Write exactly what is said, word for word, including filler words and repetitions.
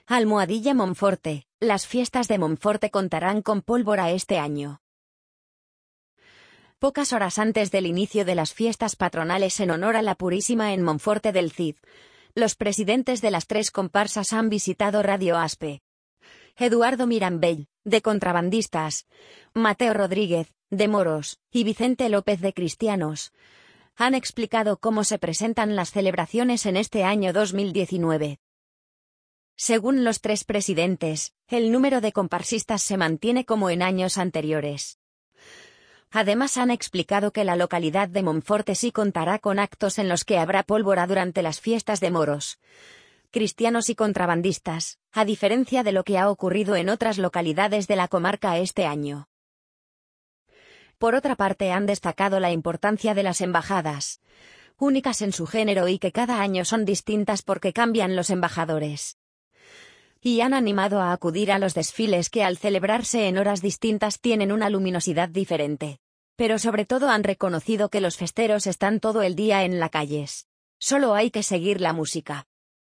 Almohadilla Monforte. Las fiestas de Monforte contarán con pólvora este año. Pocas horas antes del inicio de las fiestas patronales en honor a la Purísima en Monforte del Cid, los presidentes de las tres comparsas han visitado Radio Aspe. Eduardo Mirambell, de Contrabandistas, Mateo Rodríguez, de Moros, y Vicente López de Cristianos, han explicado cómo se presentan las celebraciones en este año dos mil diecinueve. Según los tres presidentes, el número de comparsistas se mantiene como en años anteriores. Además han explicado que la localidad de Monforte sí contará con actos en los que habrá pólvora durante las fiestas de Moros, Cristianos y Contrabandistas, a diferencia de lo que ha ocurrido en otras localidades de la comarca este año. Por otra parte, han destacado la importancia de las embajadas, únicas en su género y que cada año son distintas porque cambian los embajadores. Y han animado a acudir a los desfiles que al celebrarse en horas distintas tienen una luminosidad diferente. Pero sobre todo han reconocido que los festeros están todo el día en las calles. Solo hay que seguir la música.